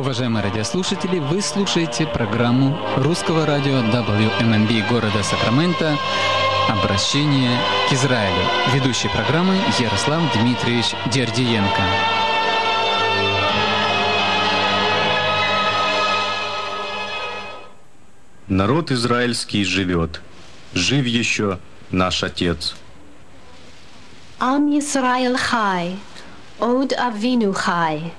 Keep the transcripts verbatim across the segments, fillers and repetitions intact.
Уважаемые радиослушатели, вы слушаете программу русского радио дабл ю эм эн би города Сакраменто «Обращение к Израилю». Ведущий программы Ярослав Дмитриевич Дердиенко. Народ израильский живет, жив еще наш Отец. Ам Исраил хай, Од Авину хай.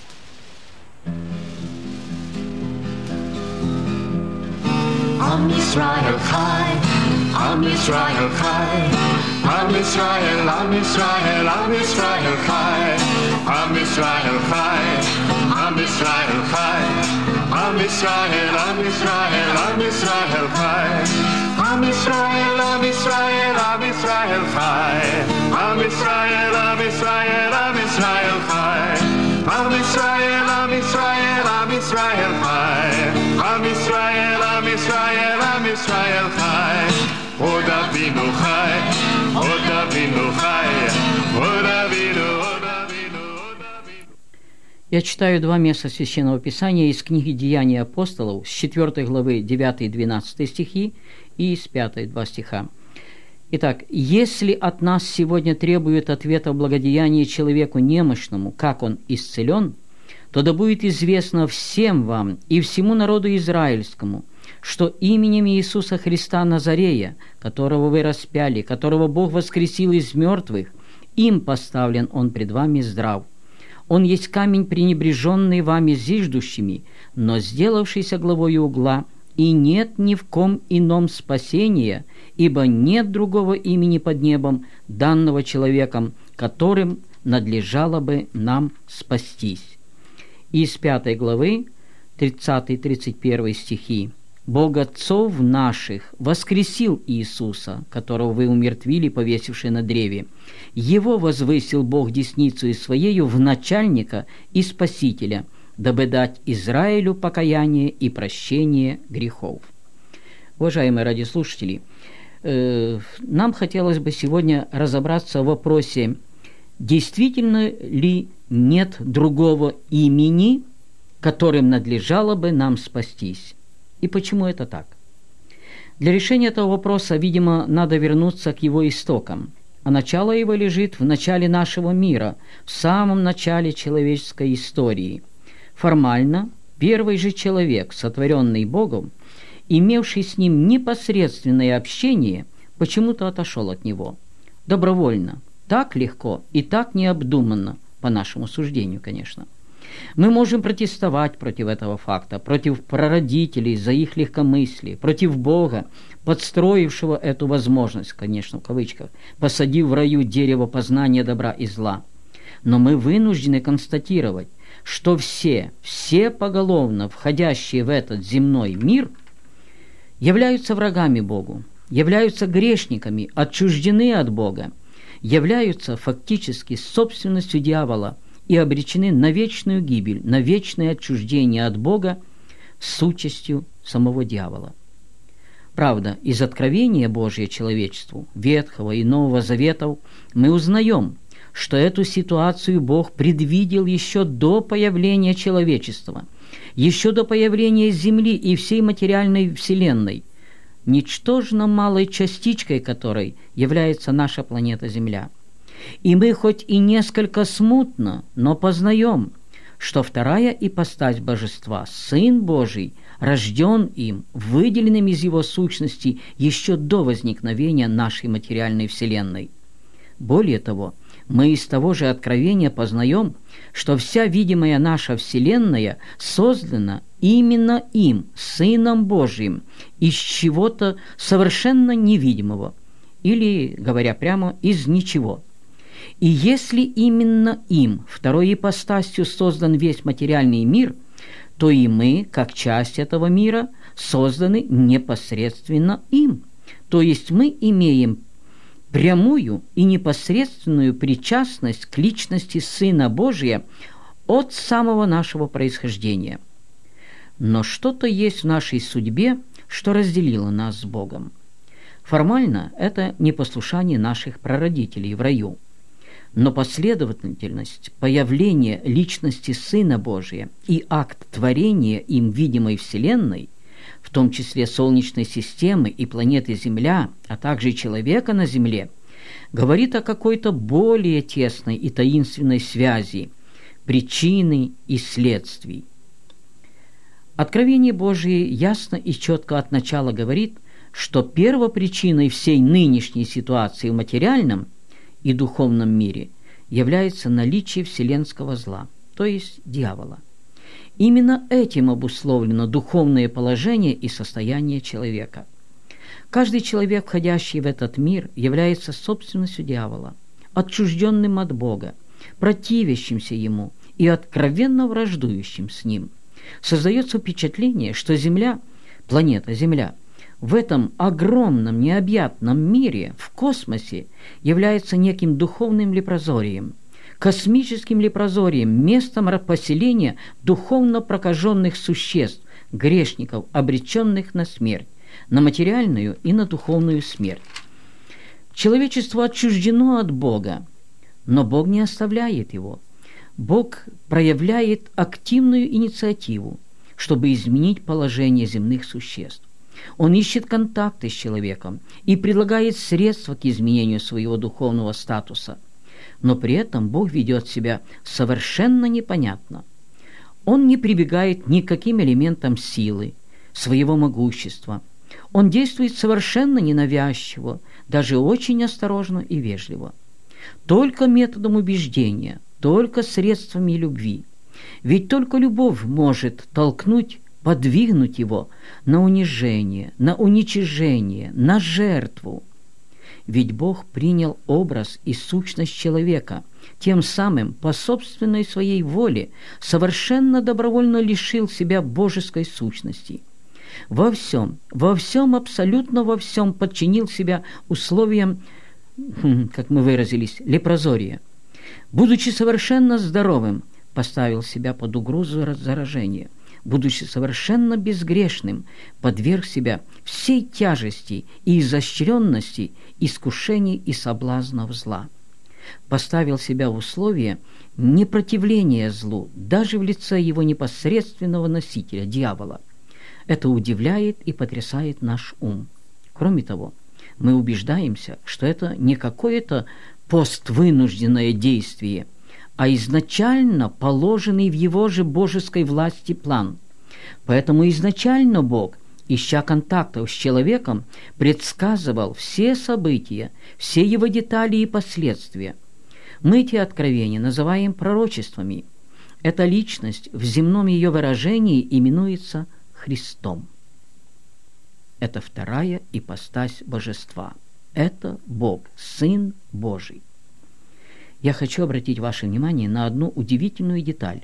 Am Yisrael Chai, Am Yisrael Chai, Am Yisrael, Am Yisrael, Am Yisrael Chai, Am Yisrael Chai, Am Yisrael Chai, Am Yisrael, Am Yisrael, Am Yisrael Chai, Am Yisrael, Am Yisrael, Am Yisrael Chai, Am Yisrael, Am Yisrael, Am Yisrael Chai, Am Yisrael, Am Yisrael, Am Yisrael Chai, Am Yisrael, Am Yisrael, Am Yisrael Chai, Od Avinu Chai, Od Avinu Chai, Od Avinu, Od Avinu, Od Avinu. Я читаю два места Священного Писания из книги «Деяния апостолов» с четвёртой главы девятый-двенадцатый стихи и с пятой два стиха. Итак, «Если от нас сегодня требуют ответа в благодеянии человеку немощному, как он исцелен, то да будет известно всем вам и всему народу израильскому, что именем Иисуса Христа Назарея, которого вы распяли, которого Бог воскресил из мертвых, им поставлен Он пред вами здрав. Он есть камень, пренебреженный вами зиждущими, но сделавшийся главою угла, и нет ни в ком ином спасения, ибо нет другого имени под небом, данного человеком, которым надлежало бы нам спастись». Из пятой главы, тридцатый-тридцать первый стихи. «Бог отцов наших воскресил Иисуса, которого вы умертвили, повесивши на древе. Его возвысил Бог десницею Своею в начальника и Спасителя, дабы дать Израилю покаяние и прощение грехов». Уважаемые радиослушатели, э, нам хотелось бы сегодня разобраться в вопросе, действительно ли нет другого имени, которым надлежало бы нам спастись. И почему это так? Для решения этого вопроса, видимо, надо вернуться к его истокам. А начало его лежит в начале нашего мира, в самом начале человеческой истории. Формально, первый же человек, сотворенный Богом, имевший с ним непосредственное общение, почему-то отошел от него. Добровольно, так легко и так необдуманно, по нашему суждению, конечно. Мы можем протестовать против этого факта, против прародителей за их легкомыслие, против Бога, подстроившего эту возможность, конечно, в кавычках, посадив в раю дерево познания добра и зла. Но мы вынуждены констатировать, что все, все поголовно входящие в этот земной мир являются врагами Богу, являются грешниками, отчуждены от Бога, являются фактически собственностью дьявола и обречены на вечную гибель, на вечное отчуждение от Бога с участью самого дьявола. Правда, из откровения Божия человечеству, Ветхого и Нового Заветов, мы узнаем, что эту ситуацию Бог предвидел еще до появления человечества, еще до появления Земли и всей материальной вселенной, ничтожно малой частичкой которой является наша планета Земля. И мы хоть и несколько смутно, но познаем, что вторая ипостась Божества, Сын Божий, рожден им, выделенным из Его сущности еще до возникновения нашей материальной вселенной. Более того, мы из того же откровения познаем, что вся видимая наша вселенная создана именно им, Сыном Божиим, из чего-то совершенно невидимого, или, говоря прямо, из ничего. И если именно им, второй ипостасью, создан весь материальный мир, то и мы, как часть этого мира, созданы непосредственно им. То есть мы имеем прямую и непосредственную причастность к личности Сына Божия от самого нашего происхождения. Но что-то есть в нашей судьбе, что разделило нас с Богом. Формально это непослушание наших прародителей в раю. Но последовательность появления личности Сына Божия и акт творения им видимой Вселенной, в том числе Солнечной системы и планеты Земля, а также человека на Земле, говорит о какой-то более тесной и таинственной связи причины и следствий. Откровение Божие ясно и четко от начала говорит, что первопричиной всей нынешней ситуации в материальном и духовном мире является наличие вселенского зла, то есть дьявола. Именно этим обусловлено духовное положение и состояние человека. Каждый человек, входящий в этот мир, является собственностью дьявола, отчужденным от Бога, противящимся ему и откровенно враждующим с ним. Создается впечатление, что Земля, планета Земля, в этом огромном необъятном мире, в космосе, является неким духовным лепрозорием, космическим лепрозорием, местом поселения духовно прокаженных существ, грешников, обреченных на смерть, на материальную и на духовную смерть. Человечество отчуждено от Бога, но Бог не оставляет его. Бог проявляет активную инициативу, чтобы изменить положение земных существ. Он ищет контакты с человеком и предлагает средства к изменению своего духовного статуса. Но при этом Бог ведет себя совершенно непонятно. Он не прибегает ни к каким элементам силы, своего могущества. Он действует совершенно ненавязчиво, даже очень осторожно и вежливо. Только методом убеждения, только средствами любви. Ведь только любовь может толкнуть, подвигнуть его на унижение, на уничижение, на жертву. Ведь Бог принял образ и сущность человека, тем самым по собственной своей воле совершенно добровольно лишил себя божеской сущности. Во всем, во всем, абсолютно во всем подчинил себя условиям, как мы выразились, лепрозория. Будучи совершенно здоровым, поставил себя под угрозу заражения. Будучи совершенно безгрешным, подверг себя всей тяжести и изощренности искушений и соблазнов зла. Поставил себя в условия непротивления злу, даже в лице его непосредственного носителя, дьявола. Это удивляет и потрясает наш ум. Кроме того, мы убеждаемся, что это не какое-то поствынужденное действие, а изначально положенный в его же божеской власти план. Поэтому изначально Бог, ища контактов с человеком, предсказывал все события, все его детали и последствия. Мы эти откровения называем пророчествами. Эта личность в земном ее выражении именуется Христом. Это вторая ипостась божества. Это Бог, Сын Божий. Я хочу обратить ваше внимание на одну удивительную деталь.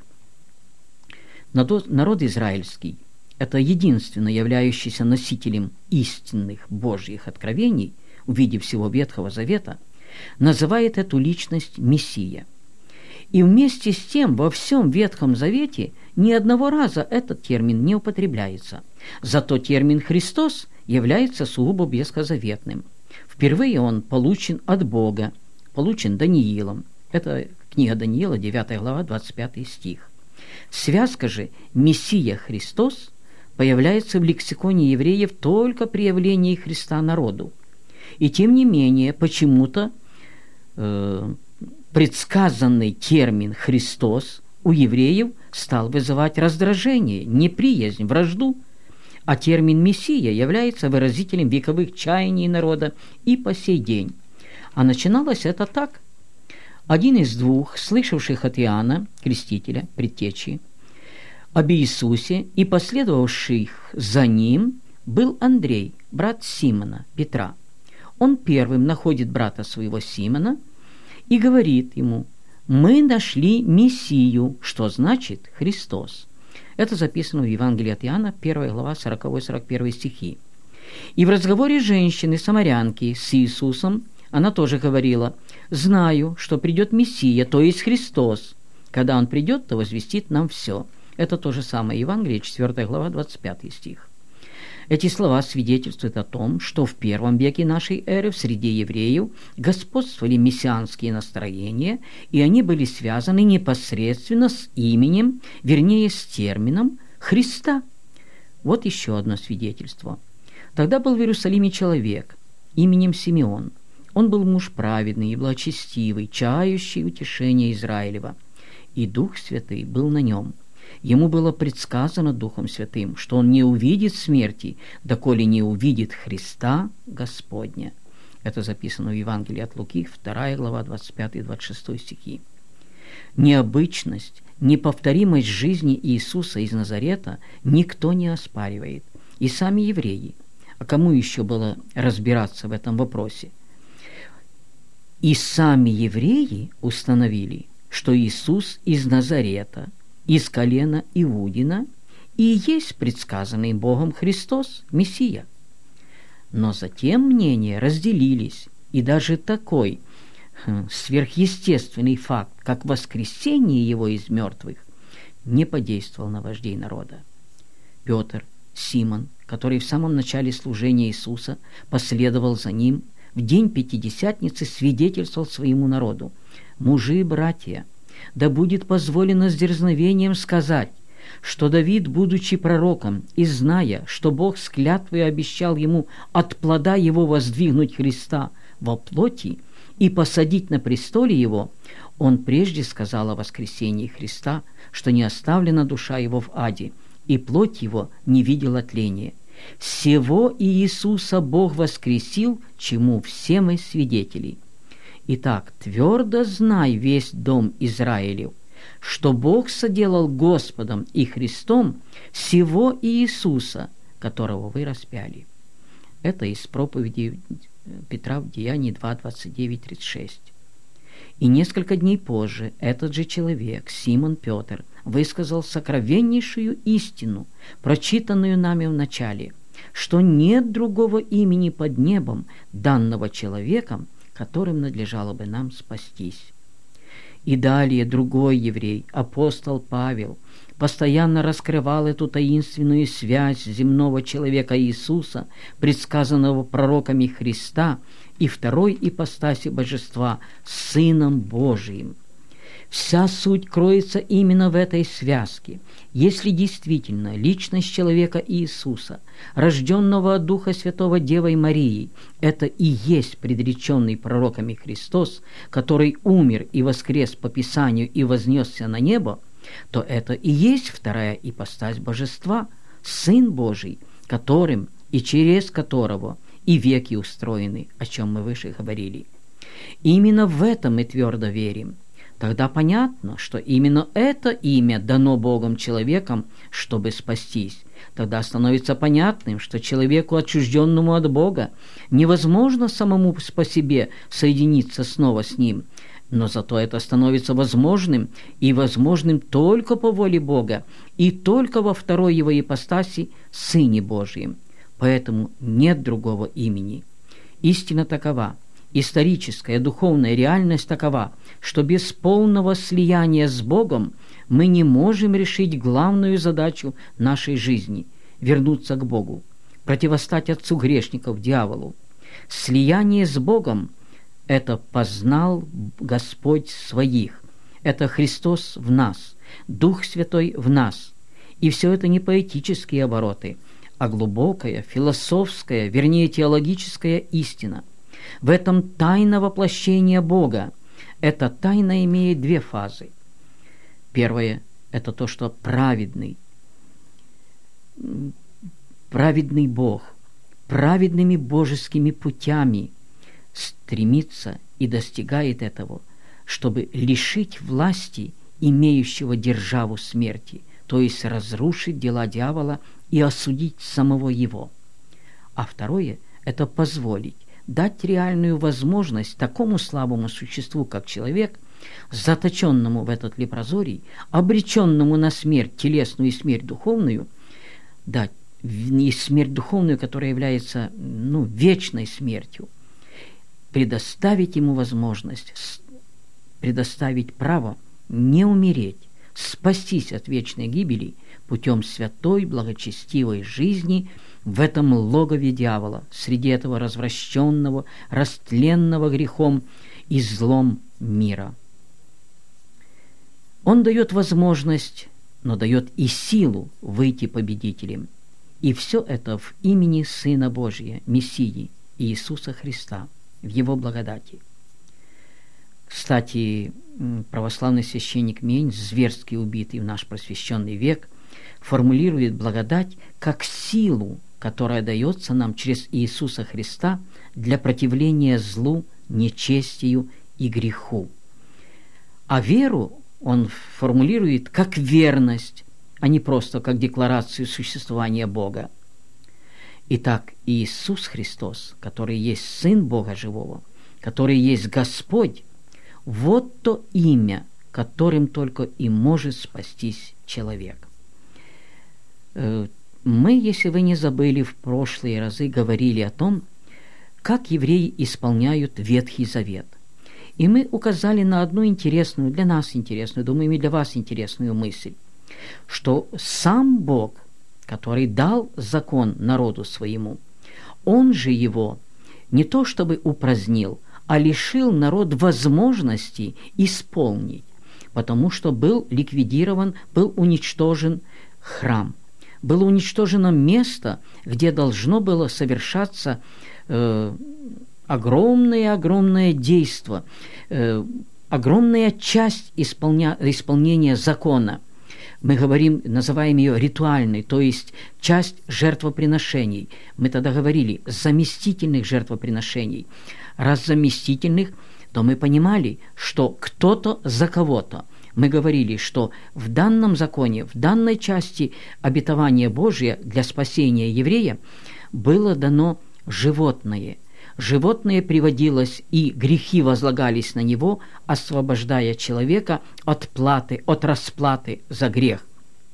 Народ израильский, это единственно являющийся носителем истинных Божьих откровений в виде всего Ветхого Завета, называет эту личность Мессия. И вместе с тем во всем Ветхом Завете ни одного раза этот термин не употребляется. Зато термин «Христос» является сугубо ветхозаветным. Впервые он получен от Бога, получен Даниилом. Это книга Даниила, девятая глава, двадцать пятый стих. Связка же «Мессия Христос» появляется в лексиконе евреев только при явлении Христа народу. И тем не менее, почему-то э, предсказанный термин «Христос» у евреев стал вызывать раздражение, неприязнь, вражду, а термин «Мессия» является выразителем вековых чаяний народа и по сей день. А начиналось это так. Один из двух, слышавших от Иоанна, крестителя, предтечи, об Иисусе и последовавших за ним, был Андрей, брат Симона, Петра. Он первым находит брата своего Симона и говорит ему: «Мы нашли Мессию», что значит «Христос». Это записано в Евангелии от Иоанна, первая глава, сороковой сорок первый стихи. И в разговоре женщины-самарянки с Иисусом она тоже говорила: «Знаю, что придет Мессия, то есть Христос. Когда Он придет, то возвестит нам все». Это то же самое Евангелие, четвёртая глава, двадцать пятый стих. Эти слова свидетельствуют о том, что в первом веке нашей эры в среде евреев господствовали мессианские настроения, и они были связаны непосредственно с именем, вернее, с термином Христа. Вот еще одно свидетельство. Тогда был в Иерусалиме человек именем Симеон. Он был муж праведный и благочестивый, чающий утешение Израилева, и Дух Святый был на нем. Ему было предсказано Духом Святым, что он не увидит смерти, доколе не увидит Христа Господня. Это записано в Евангелии от Луки, вторая глава, двадцать пятый двадцать шестой стихи. Необычность, неповторимость жизни Иисуса из Назарета никто не оспаривает. И сами евреи. А кому еще было разбираться в этом вопросе? И сами евреи установили, что Иисус из Назарета, из колена Иудина, и есть предсказанный Богом Христос, Мессия. Но затем мнения разделились, и даже такой хм, сверхъестественный факт, как воскресение Его из мертвых, не подействовал на вождей народа. Петр, Симон, который в самом начале служения Иисуса последовал за Ним, в день Пятидесятницы свидетельствовал своему народу: «Мужи и братья, да будет позволено с дерзновением сказать, что Давид, будучи пророком и зная, что Бог с клятвой обещал ему от плода его воздвигнуть Христа во плоти и посадить на престоле его, он прежде сказал о воскресении Христа, что не оставлена душа его в аде, и плоть его не видела тления. Сего и Иисуса Бог воскресил, чему все мы свидетели. Итак, твердо знай весь дом Израилев, что Бог соделал Господом и Христом сего Иисуса, которого вы распяли». Это из проповеди Петра в Деянии два, двадцать девять тридцать шесть. И несколько дней позже этот же человек, Симон Петр, высказал сокровеннейшую истину, прочитанную нами в начале, что нет другого имени под небом, данного человеком, которым надлежало бы нам спастись. И далее другой еврей, апостол Павел, постоянно раскрывал эту таинственную связь земного человека Иисуса, предсказанного пророками Христа, и второй ипостаси божества, Сыном Божиим. Вся суть кроется именно в этой связке. Если действительно личность человека Иисуса, рожденного от Духа Святого Девой Марией, это и есть предреченный пророками Христос, который умер и воскрес по Писанию и вознесся на небо, то это и есть вторая ипостась божества, Сын Божий, которым и через которого и веки устроены, о чем мы выше говорили. Именно в этом мы твердо верим. Тогда понятно, что именно это имя дано Богом человеком, чтобы спастись. Тогда становится понятным, что человеку, отчужденному от Бога, невозможно самому по себе соединиться снова с Ним. Но зато это становится возможным, и возможным только по воле Бога, и только во второй Его ипостаси, Сыне Божьем. Поэтому нет другого имени. Истина такова, историческая, духовная реальность такова, что без полного слияния с Богом мы не можем решить главную задачу нашей жизни – вернуться к Богу, противостать отцу грешников, дьяволу. Слияние с Богом – это познал Господь своих, это Христос в нас, Дух Святой в нас. И все это не поэтические обороты, а глубокая, философская, вернее теологическая истина. В этом тайна воплощения Бога. Эта тайна имеет две фазы. Первая – это то, что праведный, праведный Бог, праведными божескими путями стремится и достигает этого, чтобы лишить власти имеющего державу смерти, то есть разрушить дела дьявола и осудить самого его. А второе – это позволить, дать реальную возможность такому слабому существу, как человек, заточенному в этот лепрозорий, обреченному на смерть телесную и смерть духовную, дать и смерть духовную, которая является ну, вечной смертью, предоставить ему возможность, предоставить право не умереть, спастись от вечной гибели путем святой, благочестивой жизни, в этом логове дьявола, среди этого развращенного, растленного грехом и злом мира. Он дает возможность, но дает и силу выйти победителем. И все это в имени Сына Божия, Мессии, Иисуса Христа, в Его благодати. Кстати, православный священник Мень, зверски убитый в наш просвещенный век, формулирует благодать как силу, которая дается нам через Иисуса Христа для противления злу, нечестию и греху. А веру он формулирует как верность, а не просто как декларацию существования Бога. Итак, Иисус Христос, который есть Сын Бога Живого, который есть Господь, вот то имя, которым только и может спастись человек. Мы, если вы не забыли, в прошлые разы говорили о том, как евреи исполняют Ветхий Завет. И мы указали на одну интересную, для нас интересную, думаю, и для вас интересную мысль, что сам Бог, который дал закон народу своему, Он же его не то чтобы упразднил, а лишил народ возможности исполнить, потому что был ликвидирован, был уничтожен храм. Было уничтожено место, где должно было совершаться э, огромное-огромное действо, э, огромная часть исполня, исполнения закона. Мы говорим, называем ее ритуальной, то есть часть жертвоприношений. Мы тогда говорили заместительных жертвоприношений. Раз заместительных, то мы понимали, что кто-то за кого-то. Мы говорили, что в данном законе, в данной части обетования Божия для спасения еврея было дано животное. Животное приводилось, и грехи возлагались на него, освобождая человека от платы, от расплаты за грех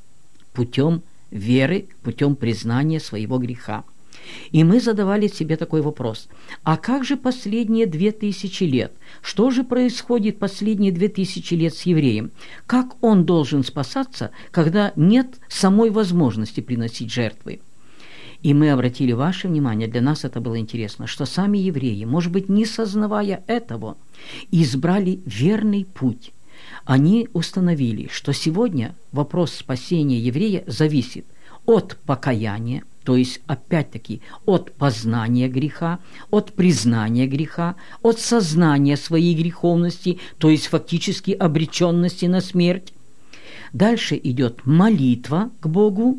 путем веры, путем признания своего греха. И мы задавали себе такой вопрос: а как же последние две тысячи лет? Что же происходит последние две тысячи лет с евреем? Как он должен спасаться, когда нет самой возможности приносить жертвы? И мы обратили ваше внимание, для нас это было интересно, что сами евреи, может быть, не сознавая этого, избрали верный путь. Они установили, что сегодня вопрос спасения еврея зависит от покаяния, то есть, опять-таки, от познания греха, от признания греха, от сознания своей греховности, то есть, фактически, обреченности на смерть. Дальше идет молитва к Богу.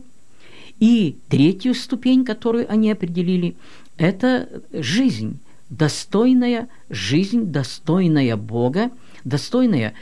И третью ступень, которую они определили, это жизнь, достойная жизнь, достойная Бога, достойная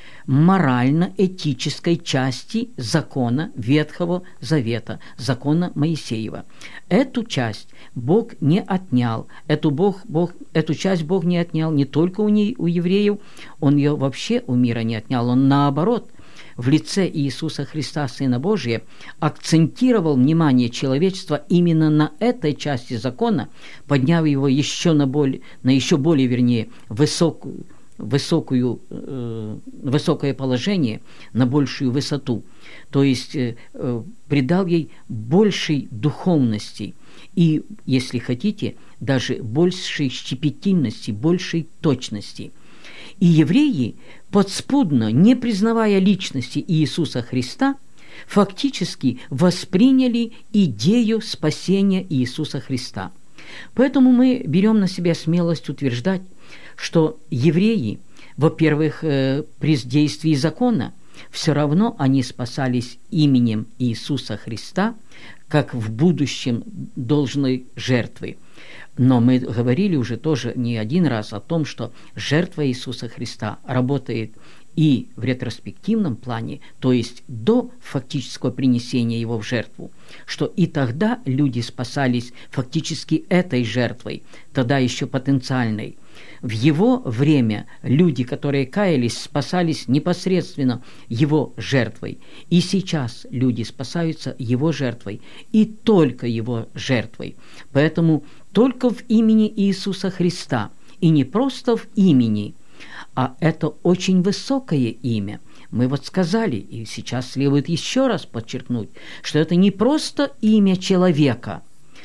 морально-этической части закона Ветхого Завета, закона Моисеева. Эту часть Бог не отнял, эту, Бог, Бог, эту часть Бог не отнял не только у, не, у евреев, Он ее вообще у мира не отнял, Он наоборот, в лице Иисуса Христа, Сына Божия, акцентировал внимание человечества именно на этой части закона, подняв его еще на, более, на еще более, вернее, высокую, высокую, э, высокое положение, на большую высоту, то есть э, э, придал ей большей духовности и, если хотите, даже большей щепетильности, большей точности. И евреи, подспудно, не признавая личности Иисуса Христа, фактически восприняли идею спасения Иисуса Христа. Поэтому мы берем на себя смелость утверждать, что евреи, во-первых, при действии закона, все равно они спасались именем Иисуса Христа, как в будущем должной жертвы. Но мы говорили уже тоже не один раз о том, что жертва Иисуса Христа работает и в ретроспективном плане, то есть до фактического принесения Его в жертву, что и тогда люди спасались фактически этой жертвой, тогда еще потенциальной. В Его время люди, которые каялись, спасались непосредственно Его жертвой. И сейчас люди спасаются Его жертвой, и только Его жертвой. Поэтому только в имени Иисуса Христа, и не просто в имени, а это очень высокое имя. Мы вот сказали, и сейчас следует еще раз подчеркнуть, что это не просто имя человека,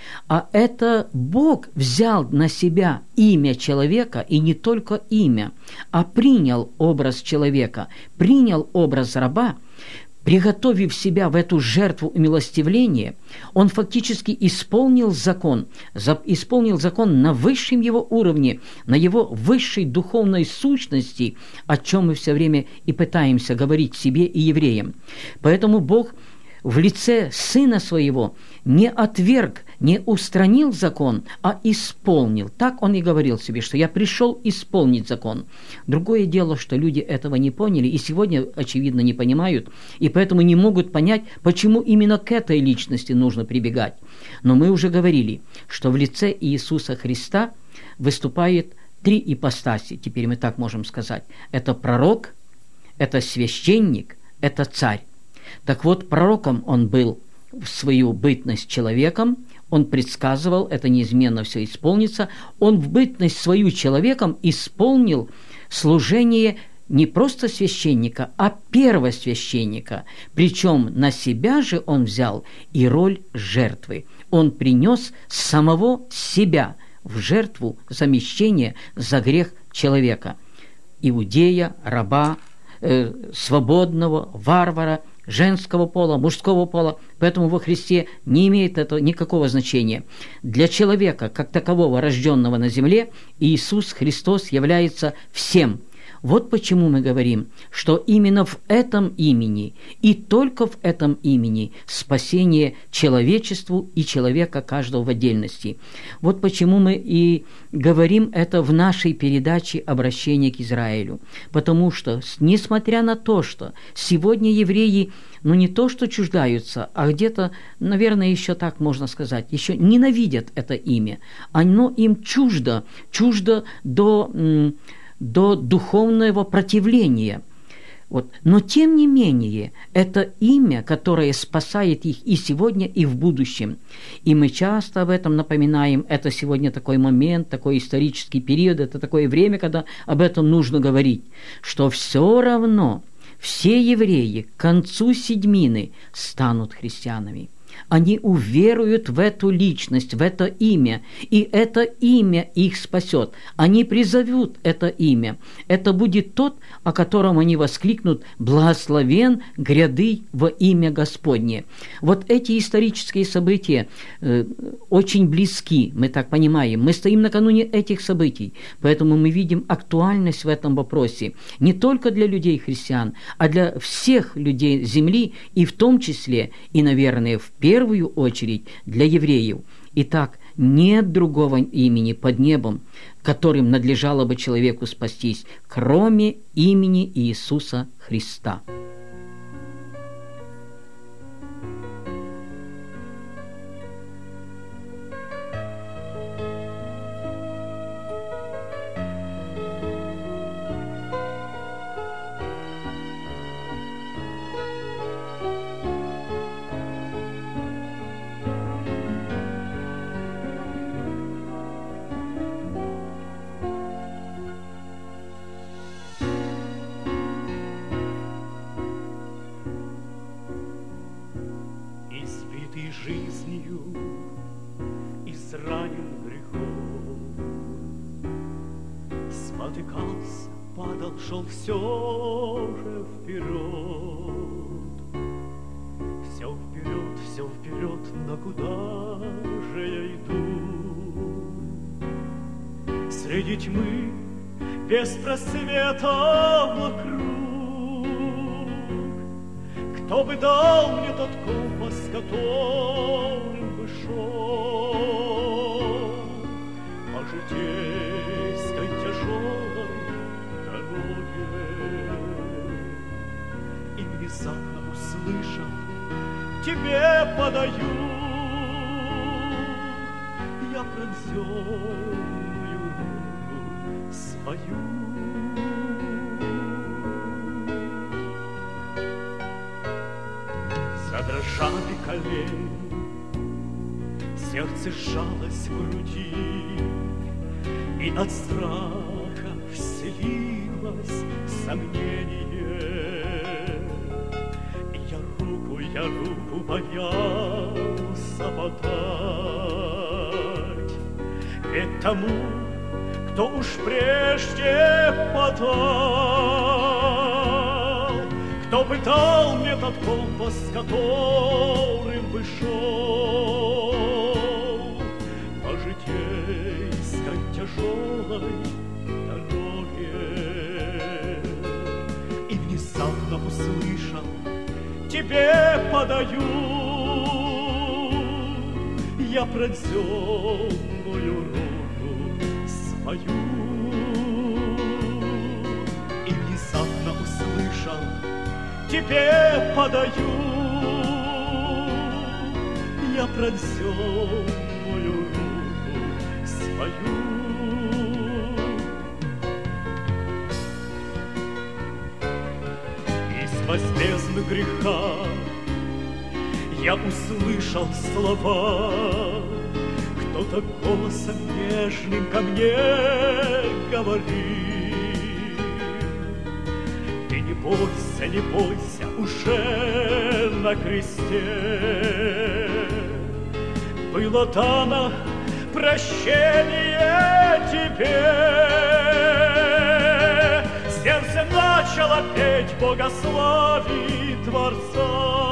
а это Бог взял на себя имя человека, и не только имя, а принял образ человека, принял образ раба, приготовив себя в эту жертву умилостивления, он фактически исполнил закон, исполнил закон на высшем его уровне, на его высшей духовной сущности, о чем мы все время и пытаемся говорить себе и евреям. Поэтому Бог в лице Сына Своего не отверг, не устранил закон, а исполнил. Так Он и говорил себе, что «я пришел исполнить закон». Другое дело, что люди этого не поняли и сегодня, очевидно, не понимают, и поэтому не могут понять, почему именно к этой личности нужно прибегать. Но мы уже говорили, что в лице Иисуса Христа выступает три ипостаси, теперь мы так можем сказать. Это пророк, это священник, это царь. Так вот, пророком он был в свою бытность человеком, он предсказывал, это неизменно все исполнится, он в бытность свою человеком исполнил служение не просто священника, а первосвященника, причем на себя же он взял и роль жертвы. Он принес самого себя в жертву замещения за грех человека, иудея, раба, э, свободного, варвара, женского пола, мужского пола, поэтому во Христе не имеет это никакого значения. Для человека, как такового, рожденного на земле, Иисус Христос является всем. Вот почему мы говорим, что именно в этом имени и только в этом имени спасение человечеству и человека каждого в отдельности. Вот почему мы и говорим это в нашей передаче «Обращение к Израилю». Потому что, несмотря на то, что сегодня евреи, ну не то что чуждаются, а где-то, наверное, еще так можно сказать, еще ненавидят это имя. Оно им чуждо, чуждо до... до духовного противления. Вот. Но, тем не менее, это имя, которое спасает их и сегодня, и в будущем. И мы часто об этом напоминаем. Это сегодня такой момент, такой исторический период, это такое время, когда об этом нужно говорить, что все равно все евреи к концу седьмины станут христианами. Они уверуют в эту личность, в это имя, и это имя их спасет. Они призовут это имя. Это будет тот, о котором они воскликнут: «Благословен гряды во имя Господне». Вот эти исторические события э, очень близки, мы так понимаем. Мы стоим накануне этих событий, поэтому мы видим актуальность в этом вопросе не только для людей-христиан, а для всех людей земли, и в том числе, и, наверное, в первую очередь для евреев. Итак, нет другого имени под небом, которым надлежало бы человеку спастись, кроме имени Иисуса Христа. Жизнью изранен грехом, спотыкался, падал, шел все же вперед, все вперед, все вперед, но куда же я иду? Среди тьмы, без просвета вокруг, кто бы дал мне тот компас, которым бы шел по житейской тяжелой дороге? И внезапно услышав, тебе подаю я пронзенную руку свою. Задрожали колени, сердце сжалось в груди, и от страха вселилось сомнение. Я руку, я руку боялся подать, Ведь тому, кто уж прежде подал, кто бы дал мне тот компас, которым бы шел по житейской тяжелой дороге. И внезапно услышал, тебе подаю я пронзенную руку свою. И внезапно услышал, тебе подаю я пронзенную руку свою. Из бездны греха я услышал слова, кто-то голосом нежным ко мне говорит: ты не бойся, не бойся, уже на кресте было дано прощение тебе. Сердце начало петь, богослави Творца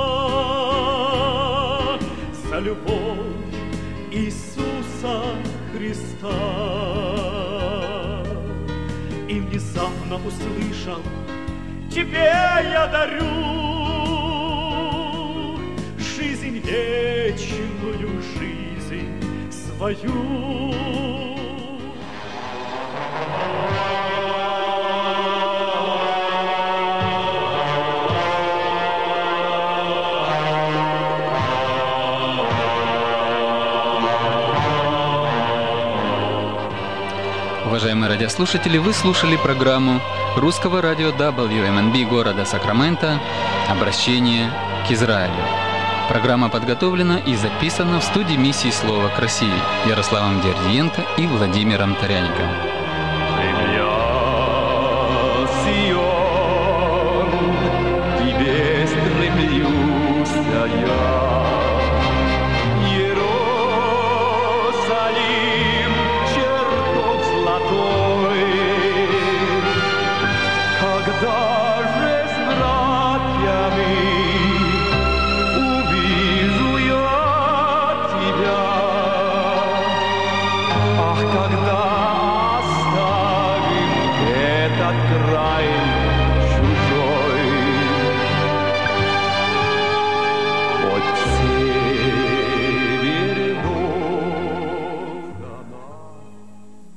за любовь Иисуса Христа. И внезапно услышал, тебе я дарю жизнь вечную, жизнь свою. Уважаемые радиослушатели, вы слушали программу русского радио дабл ю эм эн би города Сакраменто «Обращение к Израилю». Программа подготовлена и записана в студии миссии «Слово к России» Ярославом Дердиенко и Владимиром Таряником. Когда оставим этот край,